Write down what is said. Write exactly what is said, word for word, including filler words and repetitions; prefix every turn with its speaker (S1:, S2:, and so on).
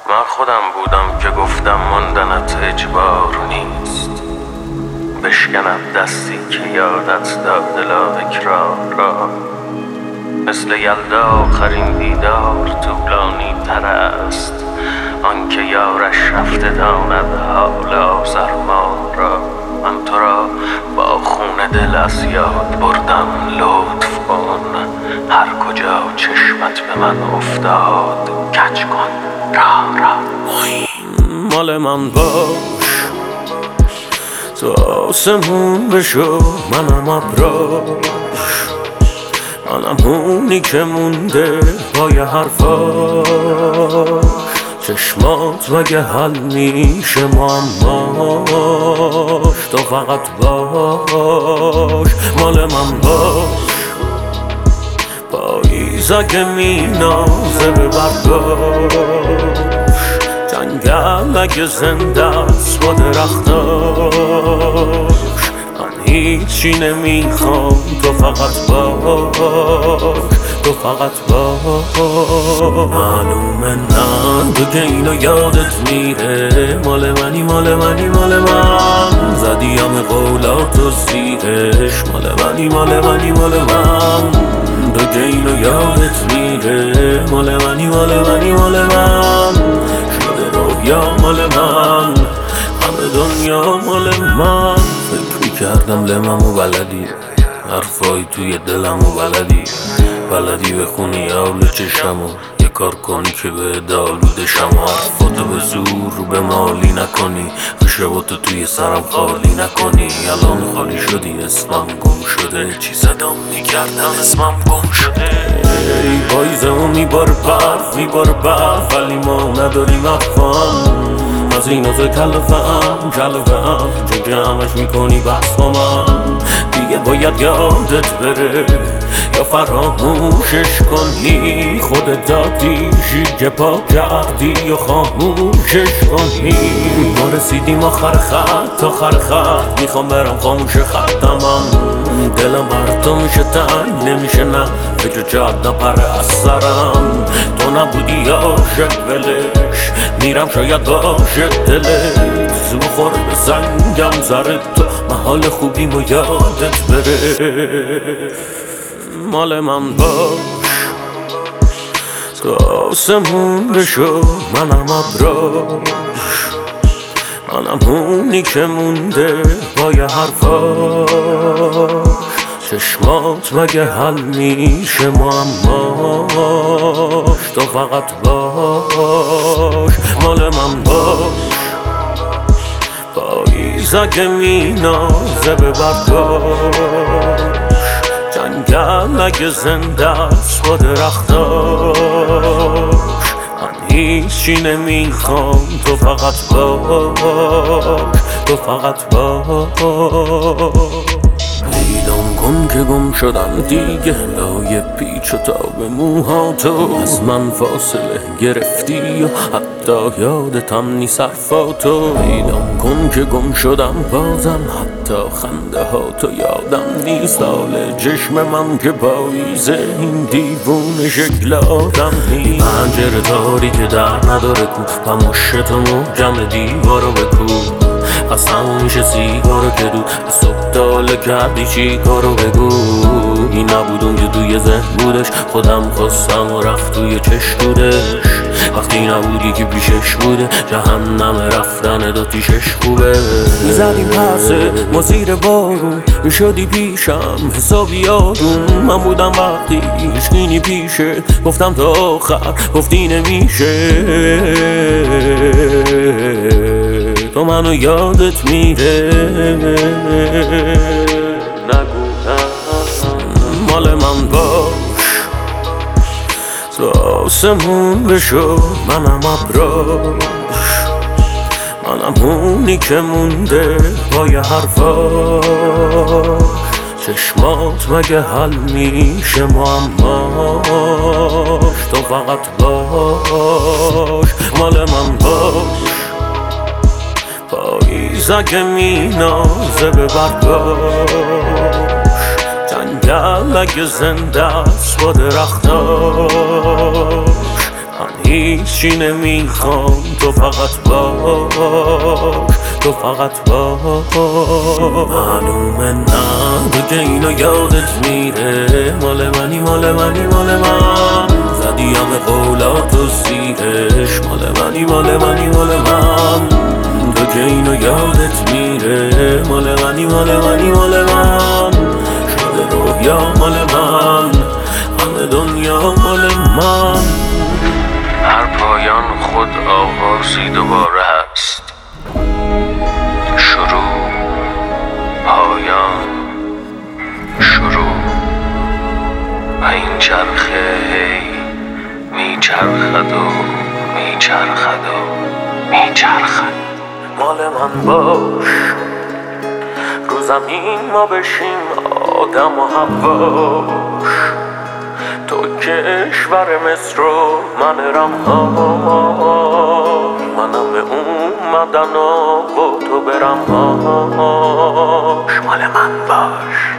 S1: من خودم بودم که گفتم ماندنت اجبار نیست، بشکند دستی که یادت داد لااکرار را. مثل یلدا آخرین دیدار طولانی تر است، آنکه یارش رفته داند حال آزرما را. من تو را با خون دل از یاد بردم، لطف کن هر کجا چشمت به من افتاد کج کن راه را.
S2: مال من باش تو آسمون بشو، منم ابراش، منم اونی که مونده پای حرفاش. چشمات مگه حل میشه معماش، تو فقط باش. مال من باش پاییز اگه مینازه به برداش، جنگل اگه زنده است با درختاش. من هیچی نمیخوام، تو فقط باش، تو فقط باش. معلومه نه دیگه اینو یادت میره، مال منی مال منی مال من. زدی همه قولاتو زیرش، مال منی مال منی مال من. دیگه اینو یادت میره، مال منی مال منی مال من. شده رویا مال من، همه دنیا مال من. فکر میکردم لممو بلدی، حرفای توی دلمو بلدی، بلدی بخونی اول چشمو، یه کار کنی که به دالوده شم. حرفاتو به زور رو به مالی نکنی، خشباتو توی سرم خالی نکنی. الان خالی شدی، اسمم گم شده، چی صدام میکردم اسمم گم شده. ای پاییزمو میباره برف میباره برف، ولی ما نداریم افهم از این از کلفم کلفم. چون که همش میکنی بحث با من، دیگه باید یادت بره یا فراموشش کنی. خودت دادیشی که پا کردی یا خاموشش کنی. ما رسیدیم آخر خط آخر خط، میخوام برم خاموش خطم. دلم بر تو میشه تنگ نمیشه، نه فکر جاد نپره از سرم. تو نبودی عاشق ولش، میرم شاید باشه دلت. زو خور به سنگم زرد تو، محال خوبیم و یادت بره. مال من باش تو آسمون بشو، منم ابراش، منم اونی که مونده پای حرفاش. چشمات مگه حل میشه معماش، تو فقط باش. مال من باش پاییز اگه مینازه به برداش، جنگل اگه زنده است با درختاش. من هیچی نمیخوام، تو فقط باش، تو فقط باش. پیدام کن که گم شدم دیگه، لای پیچ و تاب موهاتو. از من فاصله گرفتی و حتی یادتم نیست حرفاتو. پیدام کن که گم شدم بازم، حتی خنده هاتو یادم نیست. حال چشم من که پاییزه، این دیوونه شکل آدم نیست. پنجره داری که در نداره کو، پموشتو محکم دیوارو بکو. خستم میشه سیگارو که دود، صبح تاله کردی چی کارو بگو. این نبود اون که توی ذهن بودش، خودم خواستم و رفت توی چشمودش. وقتی نبودی که پیشش بوده، جهنم رفتن داتیشش خوبه. میزدیم پسه ما زیر بارون، میشدی پیشم حسابی آروم. من بودم وقتی هیچکی پیشه، گفتم تا آخر گفتی نمیشه. تو منو یادت میره، نگو مال من باش تو آسمون بشو، منم ابراش، منم اونی که مونده پای حرفاش. چشمات مگه حل میشه معماش، تو فقط باش. مال من باش پاییز اگه مینازه به برداش، جنگل اگه زنده است با درختاش. من هیچی نمیخوام، تو فقط باش، تو فقط باش. معلومه نه دیگه اینو یادت میره، مال منی مال منی مال من، زدی همه قولات و سیرش، مال منی مال منی مال من، تو که اینو یادت میره، مال منی مال منی مال من، شده رویا مال من، همه دنیا مال من.
S1: هر پایان خود آغازی دوباره هست، شروع پایان شروع، و این چرخه هی میچرخد و میچرخد و میچرخد.
S2: مال من باش، رو زمین ما بشیم آدم و حواش، تو کشور مصر و من رمهاش، منم به اومدن و تو برمهاش. مال من باش.